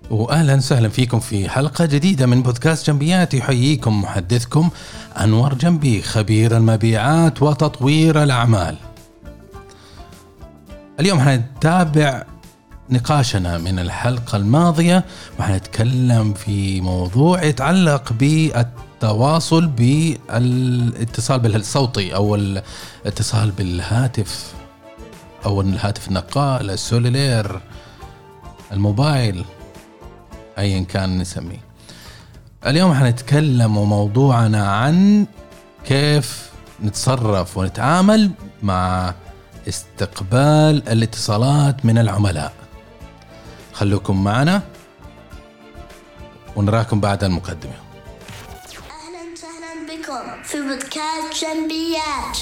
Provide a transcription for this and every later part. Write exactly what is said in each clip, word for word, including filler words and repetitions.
وأهلا وسهلا فيكم في حلقة جديدة من بودكاست جنبيات. يحييكم محدثكم أنور جنبي، خبير المبيعات وتطوير الأعمال. اليوم هنتابع نقاشنا من الحلقة الماضية، وهنتكلم في موضوع يتعلق بالتواصل بالاتصال بالصوتي أو الاتصال بالهاتف أو الهاتف النقال، السوليلير، الموبايل، أيا كان نسميه. اليوم هنتكلم وموضوعنا عن كيف نتصرف ونتعامل مع استقبال الاتصالات من العملاء. خلوكم معنا ونراكم بعد المقدمة. أهلا وسهلا بكم في بودكاست جنبيات.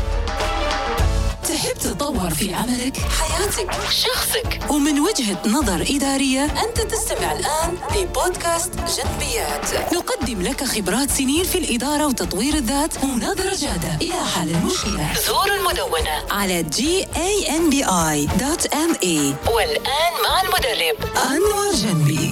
تحب تتطور في عملك، حياتك، شخصك، ومن وجهة نظر إدارية؟ أنت تستمع الآن لبودكاست جنبيات. نقدم لك خبرات سنين في الإدارة وتطوير الذات ونظرة جادة إلى حل المشكلة. زور المدونة على جي إيه إن بي آي دوت إم إيه. والآن مع المدرب أنور جنبي.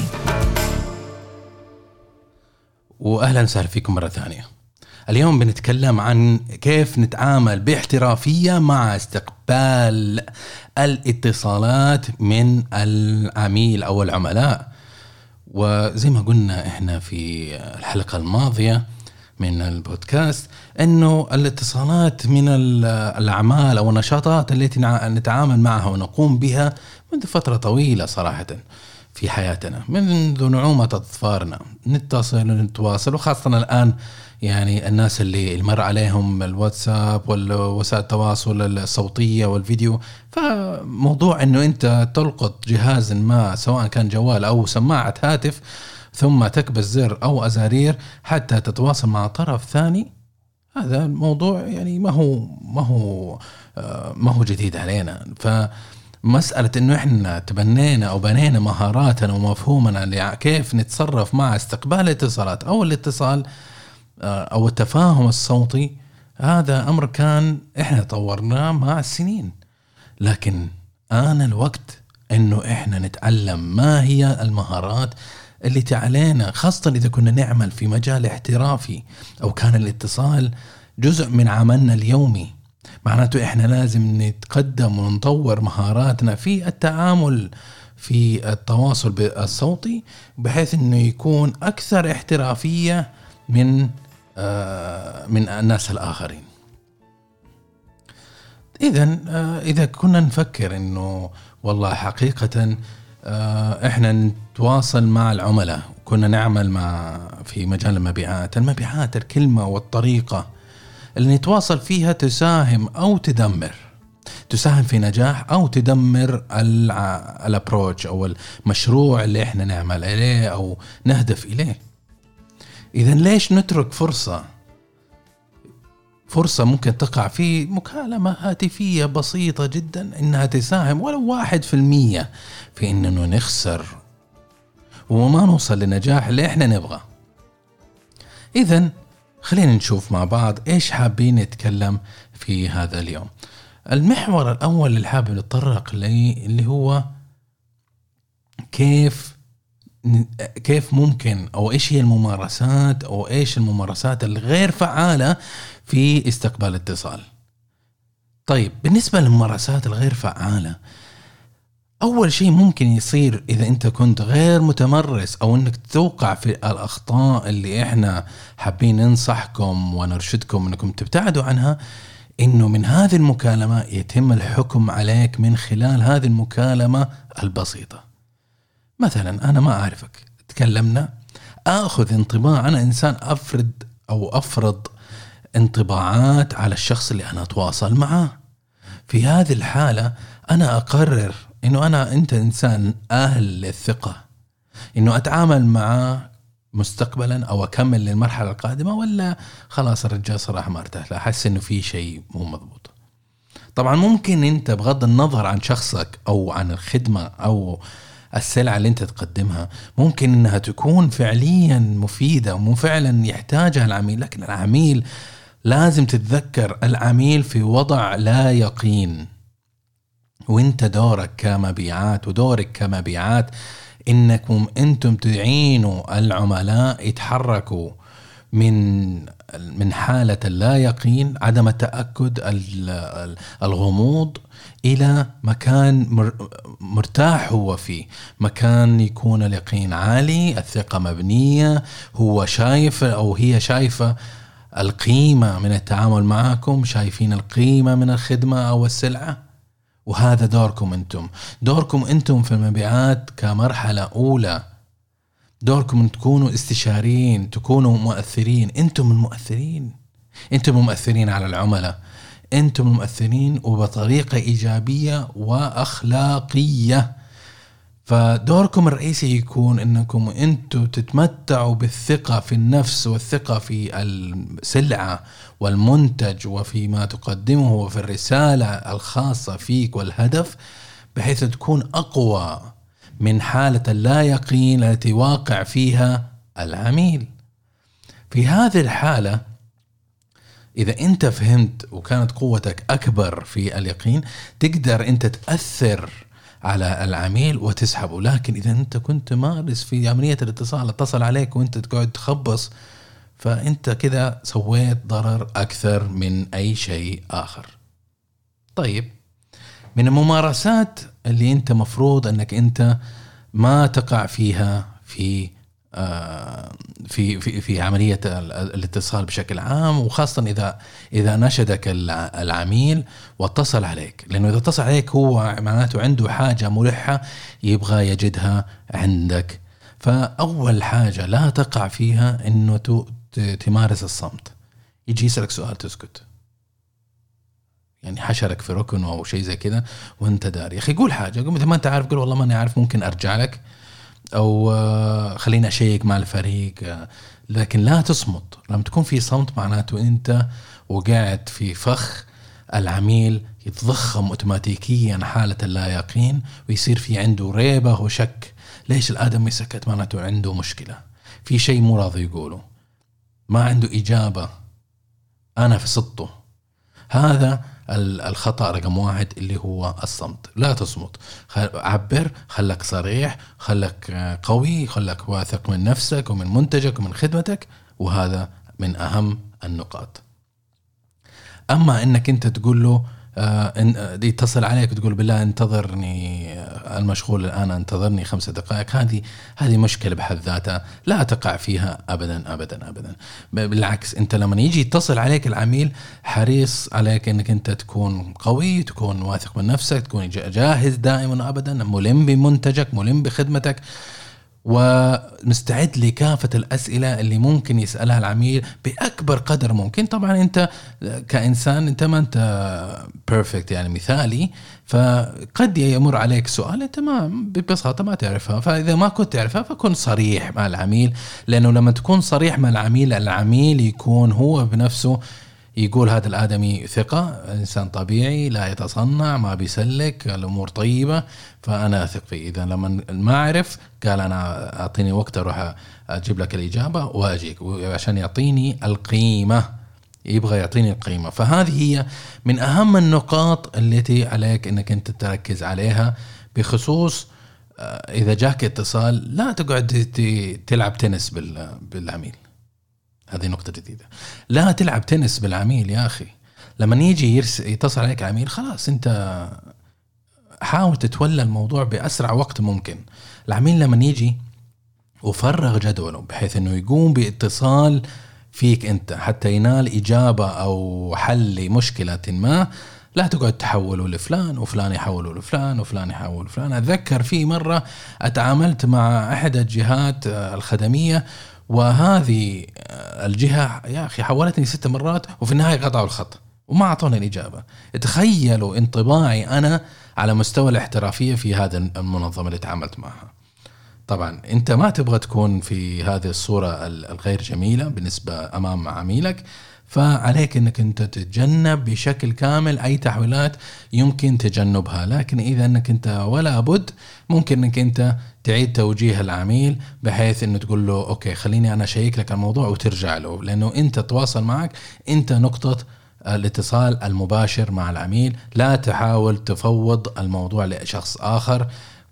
وأهلا وسهلا فيكم مرة ثانية. اليوم بنتكلم عن كيف نتعامل باحترافية مع استقبال الاتصالات من العميل أو العملاء. وزي ما قلنا إحنا في الحلقة الماضية من البودكاست إنه الاتصالات من الأعمال أو النشاطات التي نتعامل معها ونقوم بها منذ فترة طويلة صراحة في حياتنا، منذ نعومة أظفارنا نتصل ونتواصل، وخاصة الآن يعني الناس اللي مر عليهم الواتساب والوسائل التواصل الصوتية والفيديو. فموضوع انه انت تلقط جهاز ما سواء كان جوال او سماعة هاتف ثم تكبس زر او ازارير حتى تتواصل مع طرف ثاني، هذا الموضوع يعني ما هو ما هو ما هو جديد علينا. فمسألة انه احنا تبنينا او بنينا مهاراتنا ومفهومنا كيف نتصرف مع استقبال الاتصالات او الاتصال أو التفاهم الصوتي، هذا أمر كان إحنا طورناه مع السنين، لكن آن الوقت إنه إحنا نتعلم ما هي المهارات اللي تعلينا، خاصة إذا كنا نعمل في مجال احترافي أو كان الاتصال جزء من عملنا اليومي. معناته إحنا لازم نتقدم ونطور مهاراتنا في التعامل في التواصل بالصوتي بحيث إنه يكون أكثر احترافية من من الناس الآخرين. إذن إذا كنا نفكر إنه والله حقيقة إحنا نتواصل مع العملاء، كنا نعمل مع في مجال المبيعات، المبيعات الكلمة والطريقة اللي نتواصل فيها تساهم أو تدمر، تساهم في نجاح أو تدمر الابروتش أو المشروع اللي إحنا نعمل عليه أو نهدف إليه. إذن ليش نترك فرصة فرصة ممكن تقع في مكالمة هاتفية بسيطة جدا إنها تساهم ولو واحد في المية في إننا نخسر وما نوصل للنجاح اللي إحنا نبغى؟ إذن خلينا نشوف مع بعض إيش حابين نتكلم في هذا اليوم. المحور الأول اللي حابب نتطرق ليه اللي هو كيف كيف ممكن أو إيش هي الممارسات أو إيش الممارسات الغير فعالة في استقبال الاتصال. طيب بالنسبة للممارسات الغير فعالة، أول شيء ممكن يصير إذا أنت كنت غير متمرس أو أنك توقع في الأخطاء اللي إحنا حابين ننصحكم ونرشدكم أنكم تبتعدوا عنها، إنه من هذه المكالمة يتم الحكم عليك من خلال هذه المكالمة البسيطة. مثلا أنا ما أعرفك، تكلمنا، أخذ انطباع، أنا إنسان أفرض أو أفرض انطباعات على الشخص اللي أنا أتواصل معه. في هذه الحالة أنا أقرر إنه أنا أنت إنسان أهل للثقة، إنه أتعامل معه مستقبلا أو أكمل للمرحلة القادمة، ولا خلاص الرجال صراحة ما ارتاح له، أحس إنه في شيء مو مضبوط. طبعا ممكن أنت بغض النظر عن شخصك أو عن الخدمة أو السلعة اللي أنت تقدمها ممكن أنها تكون فعليا مفيدة وفعلا يحتاجها العميل، لكن العميل لازم تتذكر العميل في وضع لا يقين، وانت دورك كمبيعات ودورك كمبيعات إنكم أنتم تعينوا العملاء يتحركوا من من حالة اللا يقين، عدم التأكد، الغموض، إلى مكان مرتاح هو فيه، مكان يكون اليقين عالي، الثقة مبنية، هو شايف أو هي شايفة القيمة من التعامل معكم، شايفين القيمة من الخدمة أو السلعة. وهذا دوركم أنتم دوركم أنتم في المبيعات كمرحلة أولى. دوركم أن تكونوا استشاريين، تكونوا مؤثرين. أنتم المؤثرين، أنتم المؤثرين على العملاء، أنتم المؤثرين وبطريقة إيجابية وأخلاقية. فدوركم الرئيسي يكون أنكم أنتم تتمتعوا بالثقة في النفس والثقة في السلعة والمنتج وفي ما تقدمه وفي الرسالة الخاصة فيك والهدف، بحيث تكون أقوى من حالة اللا يقين التي واقع فيها العميل. في هذه الحالة إذا أنت فهمت وكانت قوتك أكبر في اليقين، تقدر أنت تأثر على العميل وتسحبه. لكن إذا أنت كنت مارس في عملية الاتصال، اتصل عليك وأنت تقعد تخبص، فأنت كده سويت ضرر أكثر من أي شيء آخر. طيب، من الممارسات اللي أنت مفروض أنك أنت ما تقع فيها في في في في عملية الاتصال بشكل عام، وخاصة إذا إذا نشدك العميل واتصل عليك، لأنه إذا اتصل عليك هو معناته عنده حاجة ملحة يبغى يجدها عندك. فأول حاجة لا تقع فيها إنه تمارس الصمت. يجي يسألك سؤال تسكت، يعني حشرك في ركن أو شيء زي كده وأنت داري. يا أخي قول حاجة، قول مثل ما أنت عارف، قول والله ما أنا عارف، ممكن أرجع لك، أو خلينا أشيك مع الفريق. لكن لا تصمت. لما تكون في صمت معناته أنت وقعت في فخ العميل، يتضخم أوتوماتيكيا حالة اللا يقين، ويصير في عنده ريبة وشك. ليش الآدم يسكت؟ معناته عنده مشكلة، في شيء مو راضي يقوله، ما عنده إجابة، أنا في سطه. هذا الخطأ رقم واحد اللي هو الصمت. لا تصمت، عبر، خلك صريح، خلك قوي، خلك واثق من نفسك ومن منتجك ومن خدمتك. وهذا من أهم النقاط. أما إنك أنت تقول له آه يتصل عليك وتقول بالله انتظرني، المشغول الآن، انتظرني خمسة دقائق، هذه هذه مشكلة بحد ذاتها، لا تقع فيها أبدا أبدا أبدا. بالعكس، أنت لما يجي يتصل عليك العميل، حريص عليك أنك أنت تكون قوي، تكون واثق من نفسك، تكون جاهز دائما أبدا، ملم بمنتجك، ملم بخدمتك، ومستعد لكافة الأسئلة اللي ممكن يسألها العميل بأكبر قدر ممكن. طبعا أنت كإنسان أنت ما أنت بيرفكت، يعني مثالي، فقد يمر عليك سؤال أنت ما ببساطة ما تعرفها. فإذا ما كنت تعرفها فكن صريح مع العميل، لأنه لما تكون صريح مع العميل، العميل يكون هو بنفسه يقول هذا الآدمي ثقة، إنسان طبيعي، لا يتصنع، ما بيسلك، الأمور طيبة، فأنا أثق فيه. إذا لما ما أعرف قال أنا أعطيني وقت أروح أجيب لك الإجابة وأجيك، عشان يعطيني القيمة، يبغى يعطيني القيمة. فهذه هي من أهم النقاط التي عليك أنك أنت تركز عليها. بخصوص إذا جاك اتصال، لا تقعد تلعب تنس بالعميل. هذه نقطة جديدة. لا تلعب تنس بالعميل يا أخي. لما يجي يتصل عليك عميل، خلاص أنت حاول تتولى الموضوع بأسرع وقت ممكن. العميل لما يجي وفرغ جدوله بحيث أنه يقوم باتصال فيك أنت حتى ينال إجابة أو حل لمشكلة ما، لا تقعد تحوله لفلان وفلان يحوله لفلان وفلان يحوله لفلان. أتذكر في مرة أتعاملت مع أحد الجهات الخدمية، وهذه الجهة يا أخي حولتني ست مرات، وفي النهاية قطعوا الخط وما أعطوني الإجابة. تخيلوا انطباعي أنا على مستوى الاحترافية في هذا المنظمة اللي تعاملت معها. طبعا أنت ما تبغى تكون في هذه الصورة الغير جميلة بالنسبة أمام عميلك، فعليك أنك أنت تتجنب بشكل كامل أي تحويلات يمكن تجنبها. لكن إذا أنك أنت ولا بد، ممكن أنك أنت تعيد توجيه العميل بحيث أنه تقول له أوكي خليني أنا شيك لك الموضوع وترجع له، لأنه أنت تواصل معك، أنت نقطة الاتصال المباشر مع العميل. لا تحاول تفوض الموضوع لشخص آخر.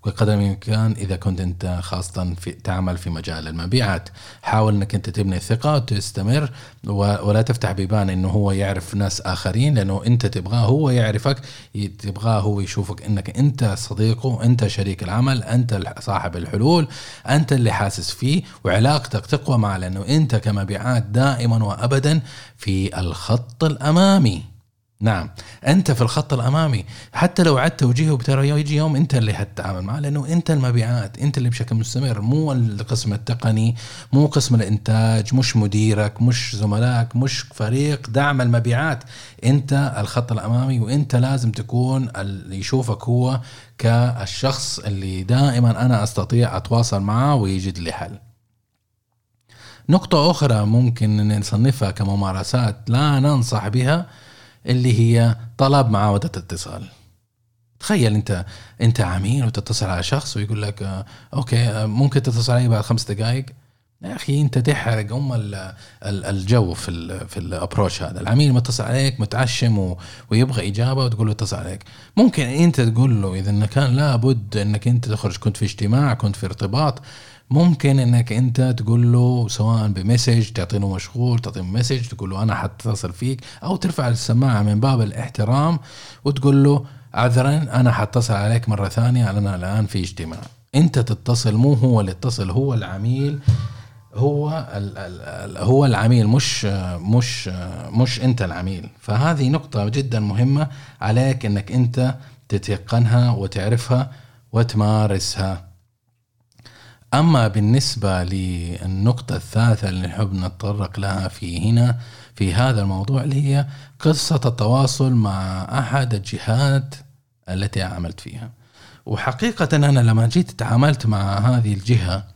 بقدر الإمكان إذا كنت أنت خاصة في تعمل في مجال المبيعات، حاول أنك أنت تبني ثقة وتستمر، ولا تفتح بيبان إنه هو يعرف ناس آخرين، لأنه أنت تبغاه هو يعرفك، تبغاه هو يشوفك إنك أنت صديقه، أنت شريك العمل، أنت صاحب الحلول، أنت اللي حاسس فيه، وعلاقتك تقوى معه، لأنه أنت كمبيعات دائما وأبدا في الخط الأمامي. نعم، أنت في الخط الأمامي، حتى لو عدت توجيهه بترى يجي يوم أنت اللي هتتعامل معه، لأنه أنت المبيعات، أنت اللي بشكل مستمر، مو القسم التقني، مو قسم الإنتاج، مش مديرك، مش زملائك، مش فريق دعم المبيعات، أنت الخط الأمامي، وأنت لازم تكون اللي يشوفك هو كالشخص اللي دائما أنا أستطيع أتواصل معه ويجد لي حل. نقطة أخرى ممكن نصنفها كممارسات لا ننصح بها، اللي هي طلب معاودة اتصال. تخيل انت انت عميل وتتصل على شخص ويقول لك آه اوكي آه ممكن تتصل علي بعد خمس دقائق. يا اخي انت تحرق ام الجو في ال في الابروش هذا. العميل متصل عليك متعشم ويبغى اجابه وتقول له اتصل عليك. ممكن انت تقول له اذا إن كان لابد انك انت تخرج، كنت في اجتماع، كنت في ارتباط، ممكن انك انت تقول له سواء بمسج، تعطينه مشغول، تعطيه مسج تقول له انا حتصل فيك، او ترفع السماعه من باب الاحترام وتقول له عذرا انا حتصل عليك مره ثانيه، انا الان في اجتماع. انت تتصل، مو هو اللي يتصل، هو العميل، هو ال ال هو العميل، مش مش مش انت العميل. فهذه نقطه جدا مهمه عليك انك انت تتيقنها وتعرفها وتمارسها. أما بالنسبة للنقطة الثالثة اللي نحب نتطرق لها في هنا في هذا الموضوع، اللي هي قصة التواصل مع أحد الجهات التي عملت فيها. وحقيقة أنا لما جيت تعاملت مع هذه الجهة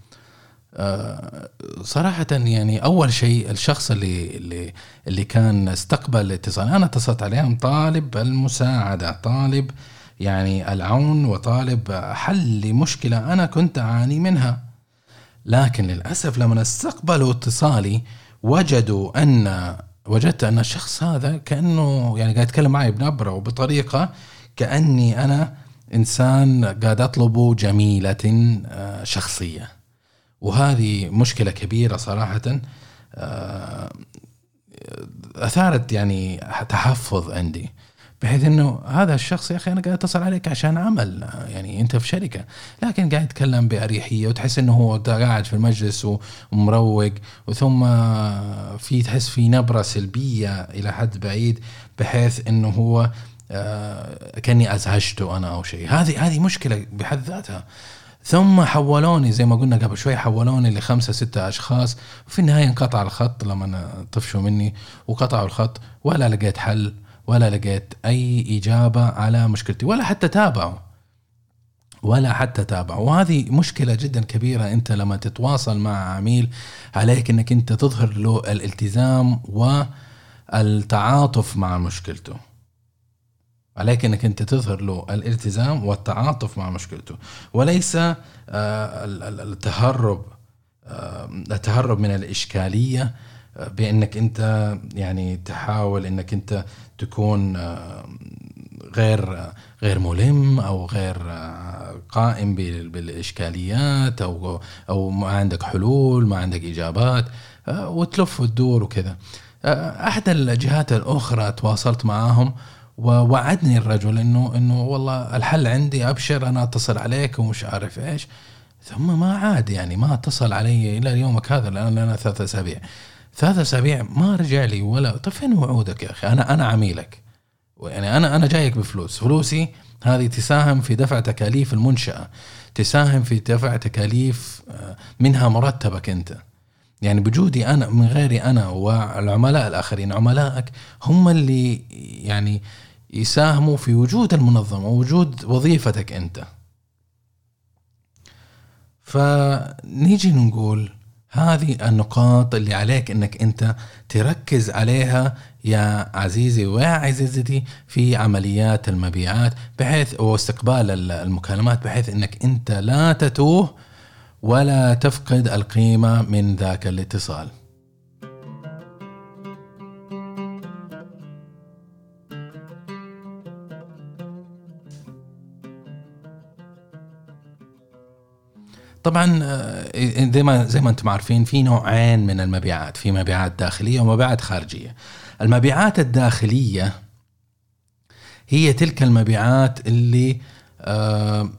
صراحة يعني أول شيء الشخص اللي اللي اللي كان استقبل الاتصال، أنا اتصلت عليهم طالب المساعدة، طالب يعني العون، وطالب حل لمشكلة أنا كنت أعاني منها. لكن للأسف لما استقبلوا اتصالي وجدوا أن وجدت أن الشخص هذا كأنه يعني قاعد يتكلم معي بنبرة وبطريقة كأني أنا إنسان قاعد أطلبه جميلة شخصية. وهذه مشكلة كبيرة صراحة، أثارت يعني تحفظ عندي، بحيث انه هذا الشخص يا اخي انا قاعد اتصل عليك عشان عمل، يعني انت في شركه، لكن قاعد يتكلم باريحيه وتحس انه هو قاعد في المجلس ومروق، وثم في تحس في نبره سلبيه الى حد بعيد، بحيث انه هو كاني ازعجته انا او شيء. هذه هذه مشكله بحد ذاتها. ثم حولوني زي ما قلنا قبل شوي، حولوني لخمسة ستة أشخاص، وفي النهاية انقطع الخط لما طفشوا مني وقطعوا الخط، ولا لقيت حل ولا لقيت أي إجابة على مشكلتي، ولا حتى تابعوا ولا حتى تابعوا. وهذه مشكلة جدا كبيرة. أنت لما تتواصل مع عميل عليك أنك أنت تظهر له الالتزام والتعاطف مع مشكلته، عليك أنك أنت تظهر له الالتزام والتعاطف مع مشكلته، وليس التهرب التهرب من الإشكالية بأنك أنت يعني تحاول أنك أنت تكون غير غير ملم أو غير قائم بالإشكاليات، أو أو ما عندك حلول، ما عندك إجابات، وتلف وتدور وكذا. أحد الجهات الأخرى تواصلت معهم ووعدني الرجل إنه إنه والله الحل عندي، أبشر أنا أتصل عليك ومش عارف إيش، ثم ما عاد يعني ما اتصل علي إلى يومك هذا، لأن أنا ثلاثة أسابيع ثلاثة أسابيع ما رجع لي ولا. طيب فين وعودك يا أخي؟ أنا أنا عميلك، يعني أنا أنا جايك بفلوس، فلوسي هذه تساهم في دفع تكاليف المنشأة، تساهم في دفع تكاليف منها مرتبك أنت، يعني بجودي أنا من غيري أنا والعملاء الآخرين، عملائك هم اللي يعني يساهموا في وجود المنظمة ووجود وظيفتك أنت. فنيجي نقول هذه النقاط اللي عليك انك انت تركز عليها يا عزيزي ويا عزيزتي في عمليات المبيعات، بحيث او استقبال المكالمات، بحيث انك انت لا تتوه ولا تفقد القيمة من ذاك الاتصال. طبعا زي ما زي ما انتم عارفين في نوعين من المبيعات، في مبيعات داخلية ومبيعات خارجية. المبيعات الداخلية هي تلك المبيعات اللي آه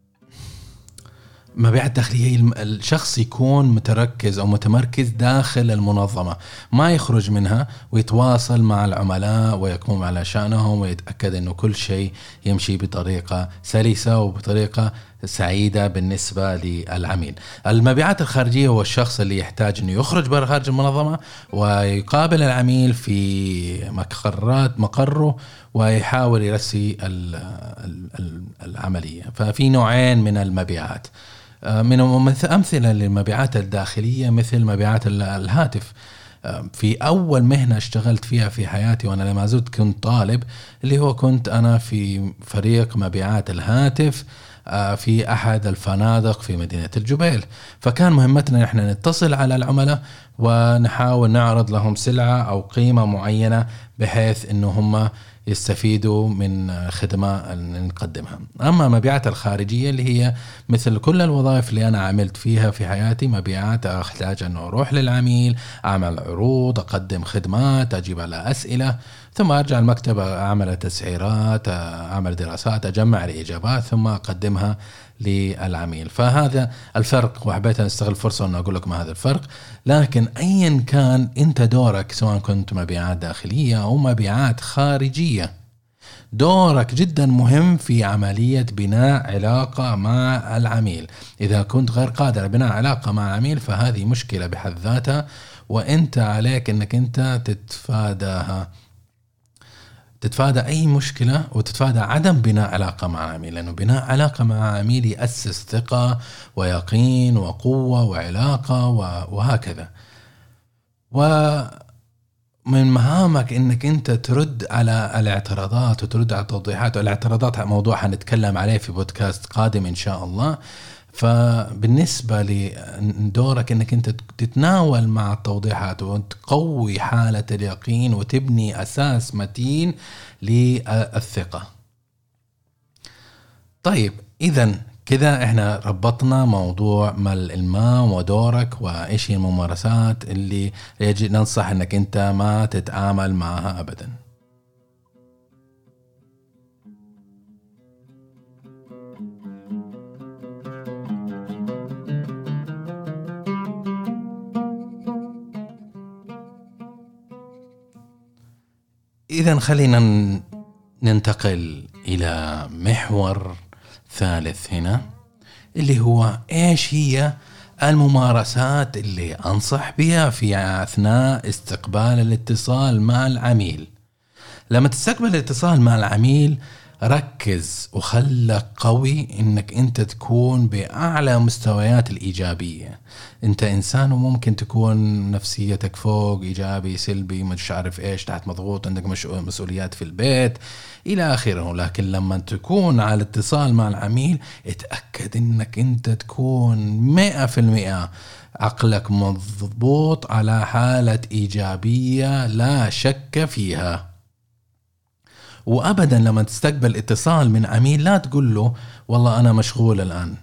مبيعات داخلية الشخص يكون متركز أو متمركز داخل المنظمة، ما يخرج منها ويتواصل مع العملاء ويقوم على شأنهم ويتأكد أنه كل شيء يمشي بطريقة سلسة وبطريقة سعيدة بالنسبة للعميل. المبيعات الخارجية هو الشخص اللي يحتاج أنه يخرج برا خارج المنظمة ويقابل العميل في مقرات مقره ويحاول يرسي العملية. ففي نوعين من المبيعات. من أمثلة للمبيعات الداخلية مثل مبيعات الهاتف. في أول مهنة اشتغلت فيها في حياتي وأنا لما زلت كنت طالب، اللي هو كنت أنا في فريق مبيعات الهاتف في أحد الفنادق في مدينة الجبيل. فكان مهمتنا نحن نتصل على العملاء ونحاول نعرض لهم سلعة أو قيمة معينة بحيث إنه هم يستفيدوا من خدمة نقدمها. أما مبيعات الخارجية اللي هي مثل كل الوظائف اللي أنا عملت فيها في حياتي، مبيعات أحتاج أنه أروح للعميل، أعمل عروض، أقدم خدمات، أجيب على أسئلة، ثم أرجع المكتب أعمل تسعيرات، أعمل دراسات، أجمع الإجابات ثم أقدمها للعميل. فهذا الفرق، وحبيت أن أستغل الفرصة أن أقول لكم هذا الفرق. لكن أيا كان أنت دورك، سواء كنت مبيعات داخلية أو مبيعات خارجية، دورك جدا مهم في عملية بناء علاقة مع العميل. إذا كنت غير قادر على بناء علاقة مع العميل فهذه مشكلة بحد ذاتها، وأنت عليك أنك أنت تتفاداها، تتفادى أي مشكلة وتتفادى عدم بناء علاقة مع العميل، لأنه بناء علاقة مع العميل يأسس ثقة ويقين وقوة وعلاقة وهكذا. ومن مهامك أنك أنت ترد على الاعتراضات وترد على التوضيحات، والاعتراضات موضوع حنتكلم عليه في بودكاست قادم إن شاء الله. فبالنسبة لدورك أنك أنت تتناول مع التوضيحات وتقوي حالة اليقين وتبني أساس متين للثقة. طيب إذن كذا إحنا ربطنا موضوع ما الإلمام ودورك وإيش هي الممارسات اللي يجب ننصح أنك أنت ما تتعامل معها أبداً. إذن خلينا ننتقل إلى محور ثالث هنا، اللي هو إيش هي الممارسات اللي أنصح بها في أثناء استقبال الاتصال مع العميل. لما تستقبل الاتصال مع العميل ركز وخلك قوي إنك أنت تكون بأعلى مستويات الإيجابية. أنت إنسان وممكن تكون نفسيتك فوق، إيجابي سلبي مش عارف إيش، تحت مضغوط، عندك مسؤوليات في البيت إلى آخره. لكن لما تكون على اتصال مع العميل اتأكد إنك أنت تكون مئة في المئة عقلك مضبوط على حالة إيجابية لا شك فيها. وأبدا لما تستقبل اتصال من عميل لا تقول له والله أنا مشغول الآن.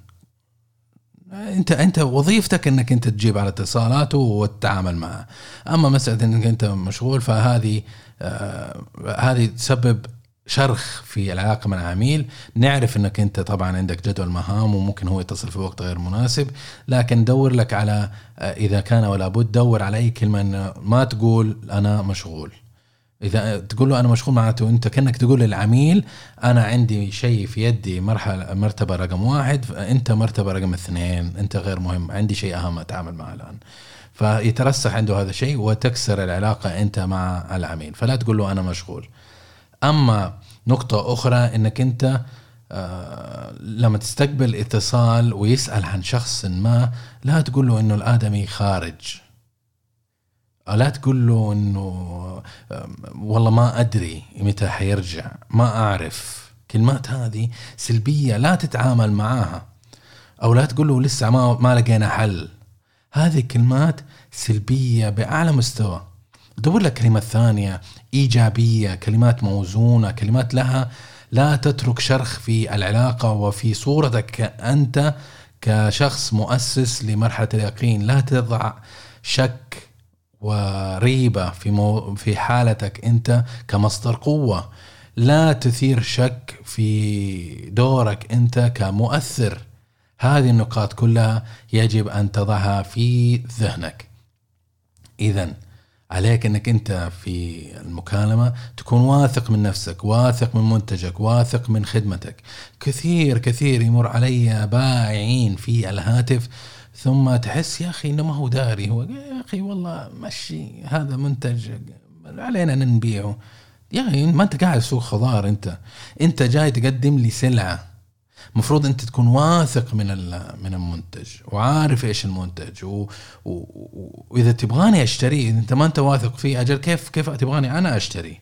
أنت أنت وظيفتك أنك أنت تجيب على اتصالاته وتتعامل معه. أما مسألة أنك أنت مشغول فهذه آه هذه تسبب شرخ في العلاقة مع العميل. نعرف أنك أنت طبعا عندك جدول مهام وممكن هو يتصل في وقت غير مناسب، لكن دور لك على آه إذا كان ولا بد دور على أي كلمة، إنه ما تقول أنا مشغول. إذا تقول له أنا مشغول معناته أنت كأنك تقول للعميل أنا عندي شيء في يدي مرحلة مرتبة رقم واحد، أنت مرتبة رقم اثنين، أنت غير مهم، عندي شيء أهم أتعامل معه الآن. فيترسخ عنده هذا الشيء وتكسر العلاقة أنت مع العميل. فلا تقول له أنا مشغول. أما نقطة أخرى أنك أنت آه لما تستقبل اتصال ويسأل عن شخص ما لا تقول له أنه الآدمي خارج، لا تقول له إنه والله ما أدري متى حيرجع، ما أعرف. كلمات هذه سلبية لا تتعامل معها. أو لا تقول له لسه ما ما لقينا حل. هذه كلمات سلبية بأعلى مستوى. دور لك كلمة ثانية إيجابية، كلمات موزونة، كلمات لها لا تترك شرخ في العلاقة وفي صورتك أنت كشخص مؤسس لمرحلة اليقين لا تضع شك وريبة في مو في حالتك أنت كمصدر قوة. لا تثير شك في دورك أنت كمؤثر. هذه النقاط كلها يجب أن تضعها في ذهنك. إذن عليك أنك أنت في المكالمة تكون واثق من نفسك، واثق من منتجك، واثق من خدمتك. كثير كثير يمر علي بائعين في الهاتف ثم تحس يا أخي إنه ما هو داري، هو يا أخي والله مشي هذا منتج علينا نبيعه. يا أخي ما أنت قاعد سوق خضار، أنت أنت جاي تقدم لي سلعة، مفروض أنت تكون واثق من من المنتج وعارف إيش المنتج و... و... وإذا تبغاني أشتري، إذا أنت ما أنت واثق فيه أجل كيف كيف تبغاني أنا أشتري؟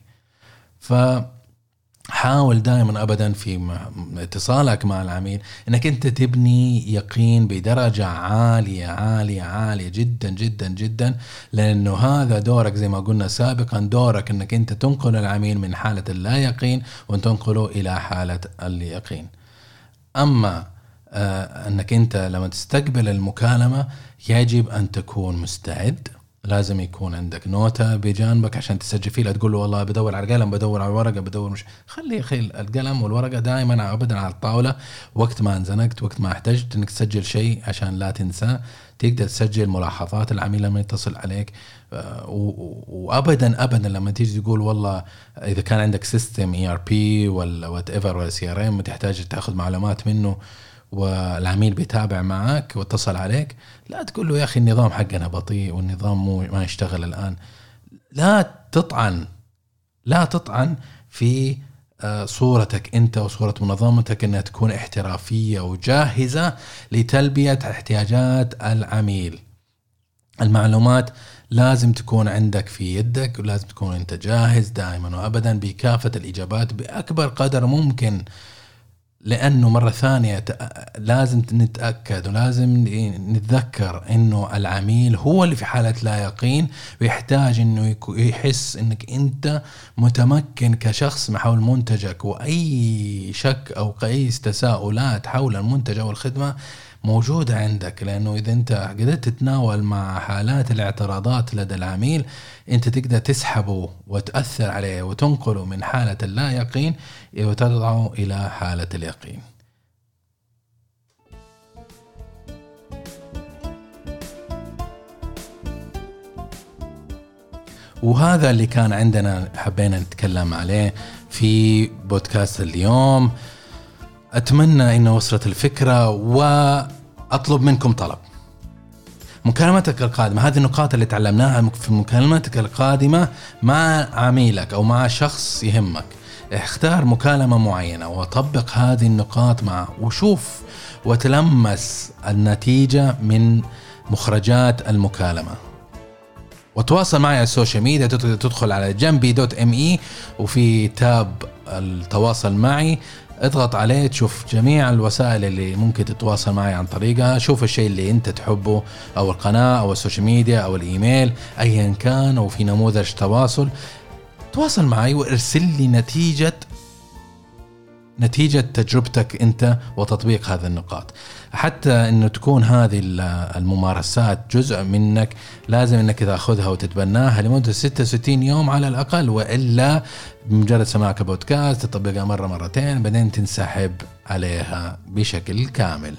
فحاول دائما أبدا في اتصالك مع العميل إنك أنت تبني يقين بدرجة عالية عالية عالية جدا جدا جدا، لأنه هذا دورك زي ما قلنا سابقا، دورك إنك أنت تنقل العميل من حالة اللا يقين وتنقله إلى حالة اليقين. أما آه أنك أنت لما تستقبل المكالمة يجب أن تكون مستعد. لازم يكون عندك نوتة بجانبك عشان تسجل فيه. لا تقول له والله بدور على القلم، بدور على الورقة، بدور مش خلي خيل القلم والورقة دائما أبدا على الطاولة. وقت ما انزنقت، وقت ما احتجت أنك تسجل شيء عشان لا تنسى، تقدر تسجل ملاحظات العميل لما يتصل عليك. وأبدا أبدا لما تيجي تقول والله إذا كان عندك سيستم إي آر بي ولا وات إيفر ولا سي آر إم تحتاج تأخذ معلومات منه والعميل بيتابع معك واتصل عليك، لا تقول له يا أخي النظام حقنا بطيء والنظام مو ما يشتغل الآن. لا تطعن لا تطعن في صورتك أنت وصورة منظمتك أنها تكون احترافية وجاهزة لتلبية احتياجات العميل. المعلومات لازم تكون عندك في يدك، ولازم تكون أنت جاهز دائما وأبدا بكافة الإجابات بأكبر قدر ممكن، لأنه مرة ثانية لازم نتأكد ولازم نتذكر أنه العميل هو اللي في حالة لا يقين، ويحتاج أنه يحس أنك أنت متمكن كشخص حول منتجك، وأي شك أو أي تساؤلات حول المنتج أو الخدمة موجودة عندك. لأنه إذا أنت قدرت تتناول مع حالات الاعتراضات لدى العميل، أنت تقدر تسحبه وتأثر عليه وتنقله من حالة اللا يقين وتضعه إلى حالة اليقين. وهذا اللي كان عندنا حبينا نتكلم عليه في بودكاست اليوم. أتمنى إنه وصلت الفكرة، وأطلب منكم طلب. مكالمتك القادمة، هذه النقاط اللي تعلمناها في مكالمتك القادمة مع عميلك أو مع شخص يهمك، اختار مكالمة معينة وطبق هذه النقاط معه وشوف وتلمس النتيجة من مخرجات المكالمة. وتواصل معي على السوشيال ميديا، تدخل على جنبي دوت ام اي وفي تاب التواصل معي اضغط عليه تشوف جميع الوسائل اللي ممكن تتواصل معي عن طريقها. شوف الشيء اللي انت تحبه، او القناة او السوشيال ميديا او الايميل ايا كان، او في نموذج تواصل تواصل معي وارسل لي نتيجة نتيجة تجربتك انت وتطبيق هذه النقاط. حتى انه تكون هذه الممارسات جزء منك، لازم انك تاخذها وتتبناها لمدة ستة وستين يوم على الاقل، والا بمجرد سماعك بودكاست تطبقها مرة مرتين بعدين تنسحب عليها بشكل كامل.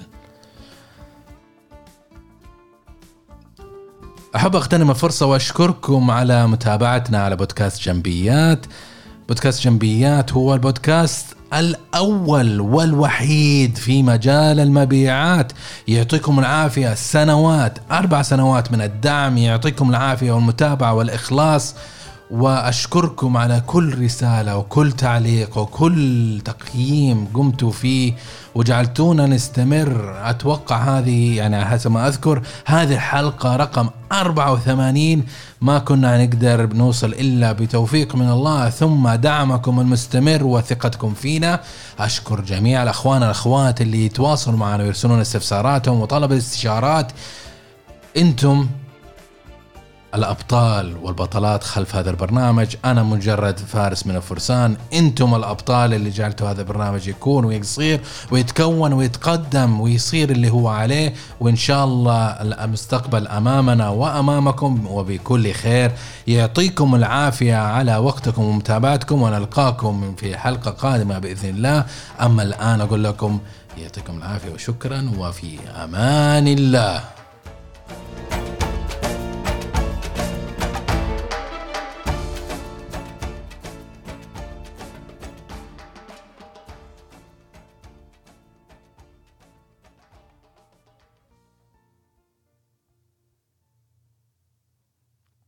احب اغتنم الفرصة واشكركم على متابعتنا على بودكاست جنبيات. بودكاست جنبيات هو البودكاست الأول والوحيد في مجال المبيعات. يعطيكم العافية، سنوات أربع سنوات من الدعم، يعطيكم العافية والمتابعة والإخلاص، وأشكركم على كل رسالة وكل تعليق وكل تقييم قمتوا فيه وجعلتونا نستمر. أتوقع هذه يعني حسب ما أذكر هذه الحلقة رقم أربعة وثمانين، ما كنا نقدر نوصل إلا بتوفيق من الله ثم دعمكم المستمر وثقتكم فينا. أشكر جميع الأخوان والأخوات اللي يتواصلوا معنا ويرسلون استفساراتهم وطلب الاستشارات. أنتم الأبطال والبطلات خلف هذا البرنامج. أنا مجرد فارس من الفرسان، أنتم الأبطال اللي جعلتوا هذا البرنامج يكون ويصير ويتكون ويتقدم ويصير اللي هو عليه، وإن شاء الله المستقبل أمامنا وأمامكم وبكل خير. يعطيكم العافية على وقتكم ومتابعتكم، ونلقاكم في حلقة قادمة بإذن الله. أما الآن أقول لكم يعطيكم العافية وشكرا، وفي أمان الله.